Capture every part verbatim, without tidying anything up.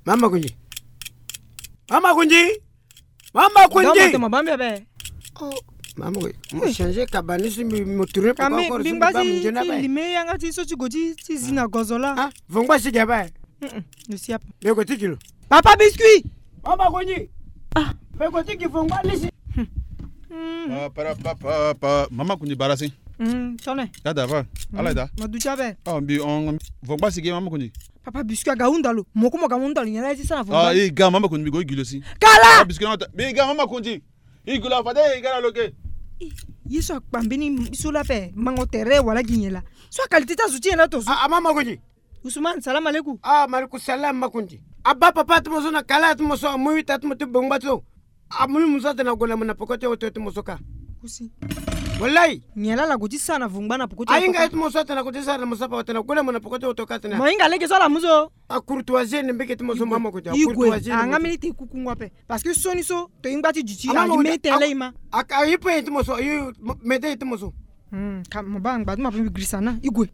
Mama kunji. Mama kunji. Mama kunji. Dama bambe be. Oh, mama kunji. Mo changer kabani si mo tourner pas encore si ba mo jena ba. Lime yanga ti so ti goti ti zina gozola. Ah, vongba si gaba. Mm. Ne siap. Le goti kilo. Papa biscuit. Mama kunji. Ah, le goti ki vongba lisi. Hmm. Para papa papa mama kunji barasi. Hmm, tone. Dada va. Ala da. Maducha be. Ah, bi on vongba si mama kunji. Papa biscuit ga undalo. Moko mo ga undalo nyala ti sana vongba. Ah, e ga mama kunji go gilosi. Kala. Ah, biscuit nota. Bi ga mama kunji. Igula fade igala loke. Yeso akpambini sula pe mangotere wala ginyela. So qualité ta soutien na to. Ah, mama kunji. Usman, salam alaikum. Ah, maliku salam makunji. Abba papa tu moso na kala tu moso muwi tat mo tu bongba tu. Amuni musa tena gola mna pokote wote tu moso ka. Kusi. Wallahi. Nyala la goti sana vungba na pokote. Ainga tu moso tena goti sana musa pa tena gola mna pokote wote ka tena. Moinga leke sala muzo. A courtoisie ne mbeke tu moso mama kunji. Courtoisie. Anga milite kukungwa pe. Parce que soni so to ingba ti jiti la mete leima. Aka yipo tu moso yu mete tu moso. Hmm, kam mbanga ma pe grisana. Igwe.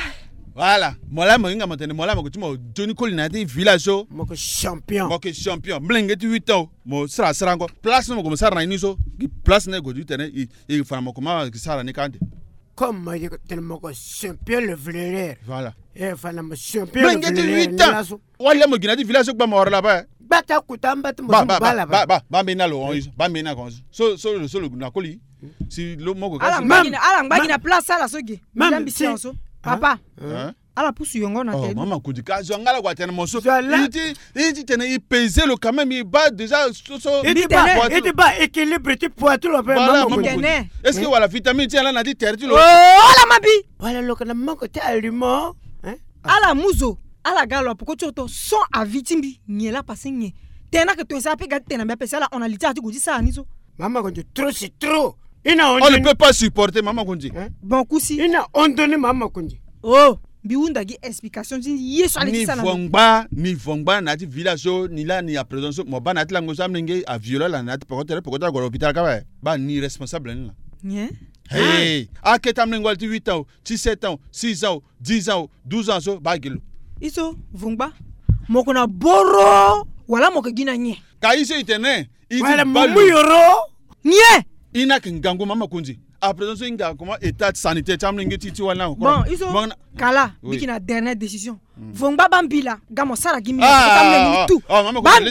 Voilà, mola moinga matene mola makuti mo Johnny Colina ti village mo ko champion. Mo ke champion. Blenge ti huit ans. Mo sra sra ngo. Place mo ko sara na iniso. Ki place na go du tene i i fa mo ko ma ki sara ni kande. Comme ma dit tene mo ko champion le village. Voilà. Eh fa na mo champion. Blenge ti huit ans. Wala mo gina ti village ko ba mo la ba. Bata kutamba tu mo bala ba. Ba ba ba me na lo on. Ba me na kon. So so so lo na koli. Si lo mo ko ka. Ala ngina ala ngina place ala sogi. Ambition so. Papa. Hein? Ala pousse yongo na tête. Oh maman kudi ka zongala kwa tena moso. Iti iti tena i peser le quand même il bat déjà so so. Il bat il bat équilibre tu poids tout le peu maman kudi. Est-ce que voilà vitamine ti ala na di terre tu lo. Oh ala mabi. Voilà lo kana mako ti aliment. Hein? Ala muzo. Ala galo poko choto son a vitimbi nyela pasenye. Tena que tu ça pe ga tena be pesa la on a liti ati gudi sa niso. Maman kudi trop c'est trop. Ina on ne peut pas supporter maman kudi. Bon kusi. Ina on donne maman kudi. Oh. Biunda gi explication ti yeso ale ti sana ni vongba ni vongba na ti village ni la ni a présence mo ba na ti la ngo samlinge a violer la na ti pokotere pokota go hôpital ka ba ba ni responsable ni la yeah hey a ke tamlingo ti huit ans ti sept ans six ans dix ans douze ans so ba gelo iso vongba moko na boro wala moko gina nye ka iso itene iti wala mu yoro nye ina kingango mama kunzi à présent il y a comment état sanitaire tamlingi ti ti wana bon iso kala bikina dernière décision vongba bambila gamo sara gimi tamlingi tout bambi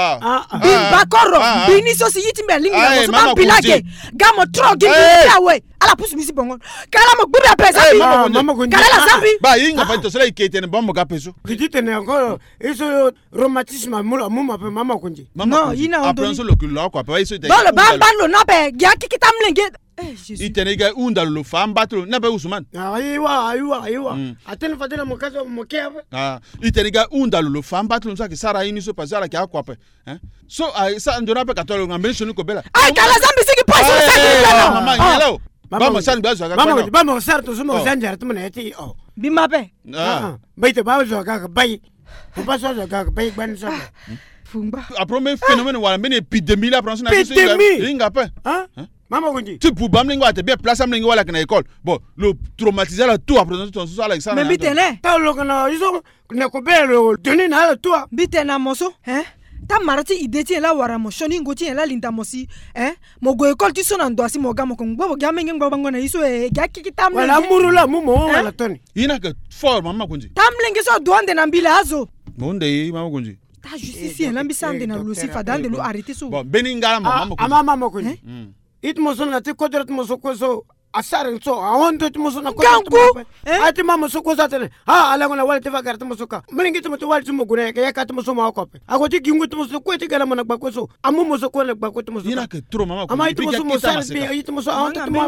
bimba koro bini so si yitimbe lingi so bambila ke gamo tro gimi yawe ala pusu misi bongo kala mo gbibi apesa bi kala la sambi ba yinga pa to sala ikete ne bombo ka peso kitite ne encore iso rhumatisme mula muma pe mama kunji non ina on après so le culo quoi pa iso de ba ba lo na pe gya kikitamlingi itenega unda lo famba to na ba Usman aiwa aiwa aiwa atene fatela mokazo mokeba ah itenega unda lo famba to nsaki sara ini so pasara ki akwa pe hein so sa ndona pe katolo ngambe shoni ko bela ai kala zambi siki paso sa mama yelo mama san ba zo ka mama ba mo sar to sumo zanjara to mena eti oh bima pe ah baite ba zo ka bai ko ba zo ka bai ban sa fumba a premier phénomène wala mene épidémie la France na inga pe hein Maman Gondi. Tu pour bamlingo a te bien place amlingo wala kana école. Bon, le traumatiser la tout après ton sous Alexandre. Mais bitene. Ta lo kana iso ne ko belo doni na toi. Bitena moso, hein? Ta marati ideti la wara mo shoni ngoti la linda mosi, hein? Mo go école tu sona ndo asi mo gamo ko ngbo ga mengi ngbo bango na iso e ga kiki tamlingo. Wala muru la mumo wala toni. Ina que fort Maman Gondi. Tamlingo so doande na mbila azo. Monde Maman Gondi. Ta justice la mbisande na lucifa dande lo arrêter so. Bon, beninga Maman Gondi. Ama Maman Gondi. It moso na te kodrat moso koso asar so awondo te moso na kodrat ati mama so kosa tene ha ala ngona wala te vagar te moso ka mlingi te moso wala te mogure ka yakata moso ma kope agoti gingu te moso ko te gala mana gbako so amu moso ko le gbako te moso ina ke trop Maman ko ama it moso mo sar bi it moso awonto te mo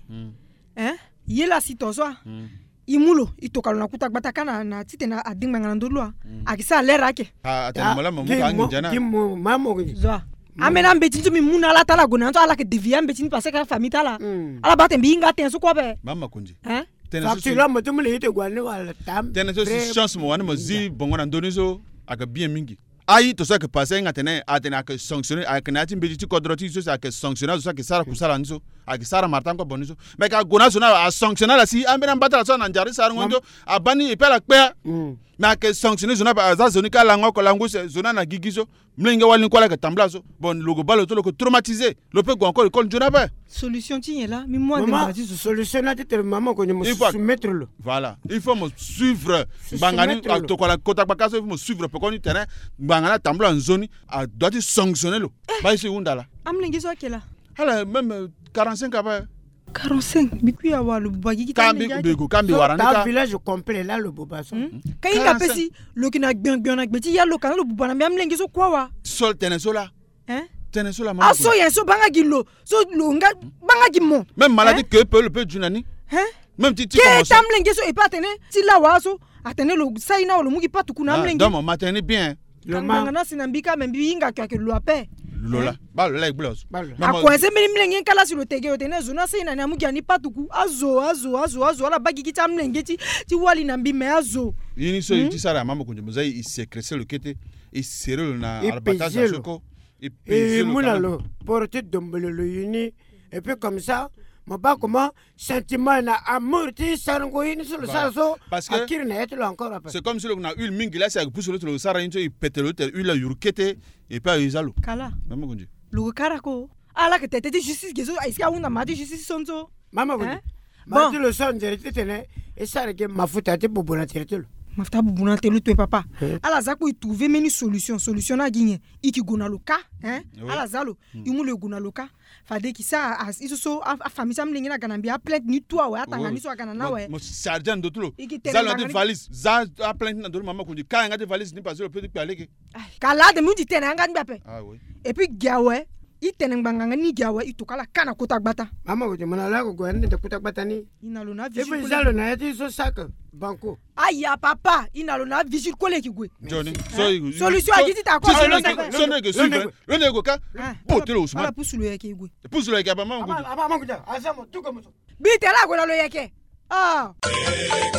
hein yela sito so imulo itoka na kuta bataka na na tite na adingma ngana ndolwa akisa lera ke ah tena mola mamu ka ngijana kimu mamo zo amena mbeti tu mi muna la tala gona to ala ke devia mbeti ni passer ka famille tala ala bate mbinga tenso ko be mama kunji hein fakti la mo tumule ite gwani wala tam tena so chance mo wana mo zi bongona ndonizo aka bien mingi ai to ça que passer ngatene atena que sanctionner aka nati mbeti ti kodroti so ça que sanctionner so ça que sara kusala nso aka sara martan ko boniso mais ka gona so na a sanctionner la si amena batala so na njari sara ngondo abani ipela pe mais que sanctionner zona ba za zoni ka lango ko lango zona na gigizo mlinga wali ko la ka tamblazo bon logo balo to ko traumatisé le peut encore école jona ba solution ti là mais moi de solution na te maman ko me soumettre le voilà il faut me suivre bangani to ko la kota ba kaso il faut me suivre pour qu'on terrain bangana tambla en zone a doit sanctionner le ba ici undala amlingi zo kela ala même quarante-cinq aba quarante-cinq bikuya wa le bobagi ki kambi bego kambi warana ka village complet là le bobaso kay ka pesi lo kina gbion gbion na gbeti ya lo kan lo bobana me amlingi zo kwa wa sol tenesola hein tenesola mama aso yen so banga gilo so lo nga banga gimo même maladie que peut le peut junani hein même ti ti comme ça amlingi so e pa tene ti la wa so atene lo sai na lo mugi patu kuna amlingi donc matene bien le manga sinambika membi inga kwa ke lo ape lola ba lola iglos akwa se mini mlenge kala si lo tege otene zona se ina namugi ani patuku azo azo azo azo ala bagi kita mlenge ti ti wali na mbi me azo yini so yiti sara mama kunje muzai i secréter le kete i serelo na arbatage soko et muna lo porte dombele le yini et puis comme ça ma ba comment sentiment na amour ti sarango yini sur le saso akir na eto encore après c'est comme si on a eu mingi là c'est pousse le sara yini i petelo te eu la yurkete et pas izalo kala mama kunje lo karako ala que tete justice gezo iska una ma justice sonzo mama kunje ma le son direct tene et ça que mafuta te bobona tirete mafuta bobona te le toi papa ala za ko i trouver meni solution solution na ginye iki gona loka hein ala zalo imu le gona loka fade ki sa iso so a famille sam lingina ganambia plainte ni toi wa atanga ni so agana na we mo sergent dotulo zalo de valise za a plainte na do mama kunji ka nga de valise ni passer le petit paleke kala de mu di tena nga mbape ah oui et puis giawe itene nganga ni giawe itukala kana kotagbata mama ko mona la ko gwen de kotagbata ni inalo na vigile et puis zalo na yati so sac banco aya papa inalo na vigile kole ki gwe Johnny so solution agiti ta ko so ne que suivre le ne ko ka potelo usman ala pusulu yake gwe pusulu yake ba mama ko mama ko ja asamo tuko mo bitela ko la lo yake ah